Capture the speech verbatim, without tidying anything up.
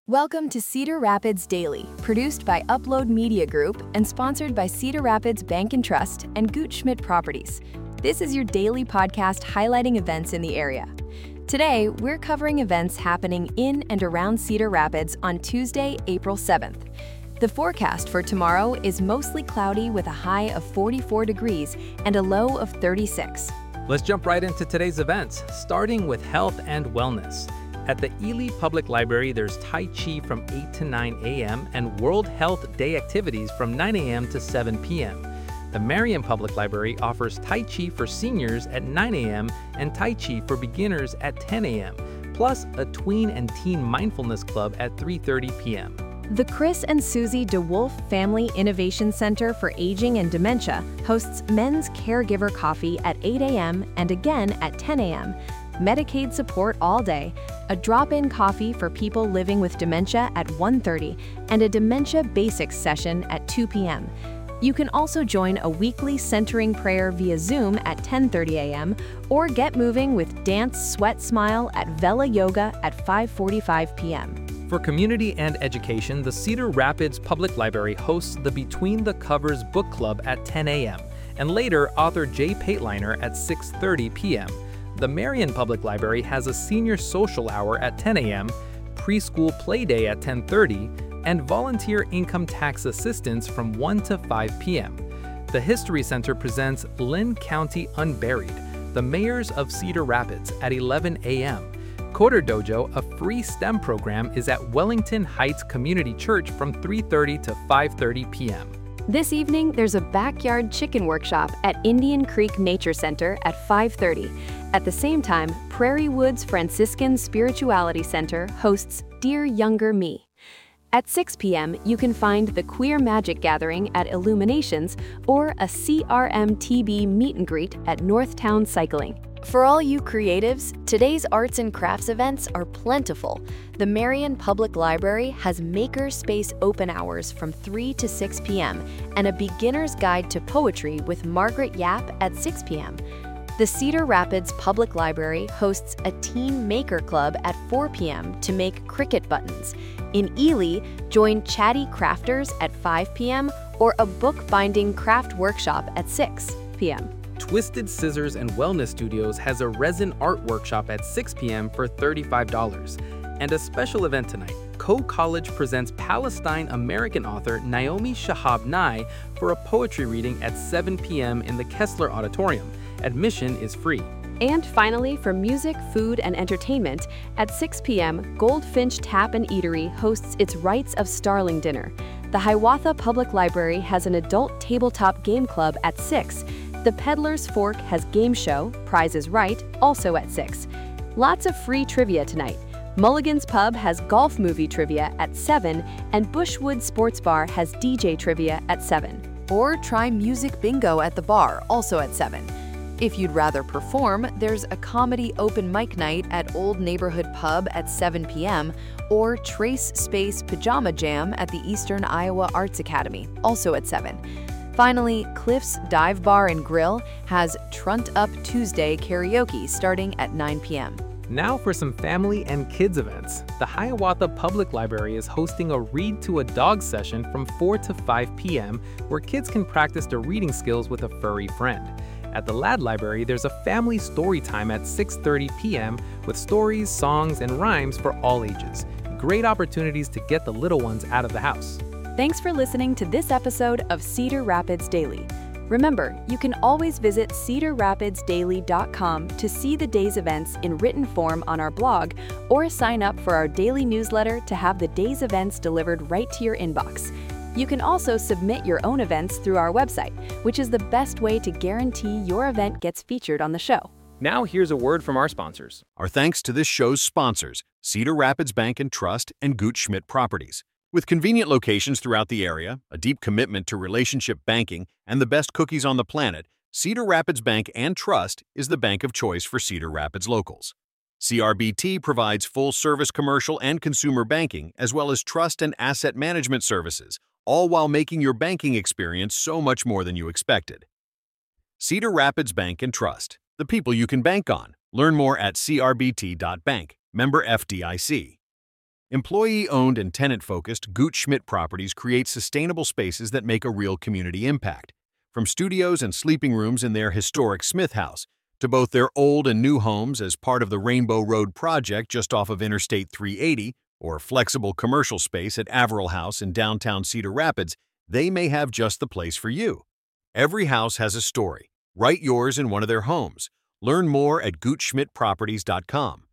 Welcome to Cedar Rapids Daily, produced by Upload Media Group and sponsored by Cedar Rapids Bank and Trust and Gutschmidt Properties. This is your daily podcast highlighting events in the area. Today, we're covering events happening in and around Cedar Rapids on Tuesday, April seventh. The forecast for tomorrow is mostly cloudy with a high of forty-four degrees and a low of thirty-six. Let's jump right into today's events, starting with health and wellness. At the Ely Public Library, there's Tai Chi from eight to nine a.m. and World Health Day activities from nine a.m. to seven p.m. The Marion Public Library offers Tai Chi for seniors at nine a.m. and Tai Chi for beginners at ten a.m., plus a tween and teen mindfulness club at three thirty p.m. The Chris and Susie DeWolf Family Innovation Center for Aging and Dementia hosts Men's Caregiver Coffee at eight a.m. and again at ten a.m., Medicaid support all day, a drop-in coffee for people living with dementia at one thirty, and a Dementia Basics session at two p.m. You can also join a weekly centering prayer via Zoom at ten thirty a.m. or get moving with Dance Sweat Smile at Vela Yoga at five forty-five p.m. For community and education, the Cedar Rapids Public Library hosts the Between the Covers Book Club at ten a.m. and later author Jay Pateliner at six thirty p.m. The Marion Public Library has a senior social hour at ten a.m., preschool play day at ten thirty, and volunteer income tax assistance from one to five p.m. The History Center presents Lynn County Unburied, the Mayors of Cedar Rapids at eleven a.m. Coder Dojo, a free STEM program, is at Wellington Heights Community Church from three thirty to five thirty p.m. This evening, there's a backyard chicken workshop at Indian Creek Nature Center at five thirty. At the same time, Prairie Woods Franciscan Spirituality Center hosts Dear Younger Me. At six p.m., you can find the Queer Magic Gathering at Illuminations or a C R M T B meet and greet at Northtown Cycling. For all you creatives, today's arts and crafts events are plentiful. The Marion Public Library has Maker Space open hours from three to six p.m. and a beginner's guide to poetry with Margaret Yap at six p.m. The Cedar Rapids Public Library hosts a Teen Maker Club at four p.m. to make Cricut buttons. In Ely, join Chatty Crafters at five p.m. or a bookbinding craft workshop at six p.m. Twisted Scissors and Wellness Studios has a resin art workshop at six p.m. for thirty-five dollars. And a special event tonight, Co-College presents Palestine-American author Naomi Shihab Nye for a poetry reading at seven p.m. in the Kessler Auditorium. Admission is free. And finally, for music, food, and entertainment, at six p.m., Goldfinch Tap and Eatery hosts its Rites of Starling dinner. The Hiawatha Public Library has an adult tabletop game club at six. The Peddler's Fork has game show, Prize is Right, also at six. Lots of free trivia tonight. Mulligan's Pub has golf movie trivia at seven, and Bushwood Sports Bar has D J trivia at seven. Or try music bingo at the bar, also at seven. If you'd rather perform, there's a comedy open mic night at Old Neighborhood Pub at seven p.m. or Trace Space Pajama Jam at the Eastern Iowa Arts Academy, also at seven. Finally, Cliff's Dive Bar and Grill has Trunt Up Tuesday karaoke starting at nine p.m. Now for some family and kids events. The Hiawatha Public Library is hosting a Read to a Dog session from four to five p.m. where kids can practice their reading skills with a furry friend. At the Ladd Library, there's a family story time at six thirty p.m. with stories, songs, and rhymes for all ages. Great opportunities to get the little ones out of the house. Thanks for listening to this episode of Cedar Rapids Daily. Remember, you can always visit cedar rapids daily dot com to see the day's events in written form on our blog or sign up for our daily newsletter to have the day's events delivered right to your inbox. You can also submit your own events through our website, which is the best way to guarantee your event gets featured on the show. Now here's a word from our sponsors. Our thanks to this show's sponsors, Cedar Rapids Bank and Trust and Gutschmidt Properties. With convenient locations throughout the area, a deep commitment to relationship banking, and the best cookies on the planet, Cedar Rapids Bank and Trust is the bank of choice for Cedar Rapids locals. C R B T provides full-service commercial and consumer banking, as well as trust and asset management services, all while making your banking experience so much more than you expected. Cedar Rapids Bank and Trust, the people you can bank on. Learn more at c r b t dot bank. Member F D I C. Employee-owned and tenant-focused Gooch Schmidt Properties creates sustainable spaces that make a real community impact. From studios and sleeping rooms in their historic Smith House, to both their old and new homes as part of the Rainbow Road project just off of Interstate three eighty, or flexible commercial space at Averill House in downtown Cedar Rapids, they may have just the place for you. Every house has a story. Write yours in one of their homes. Learn more at gooch schmidt properties dot com.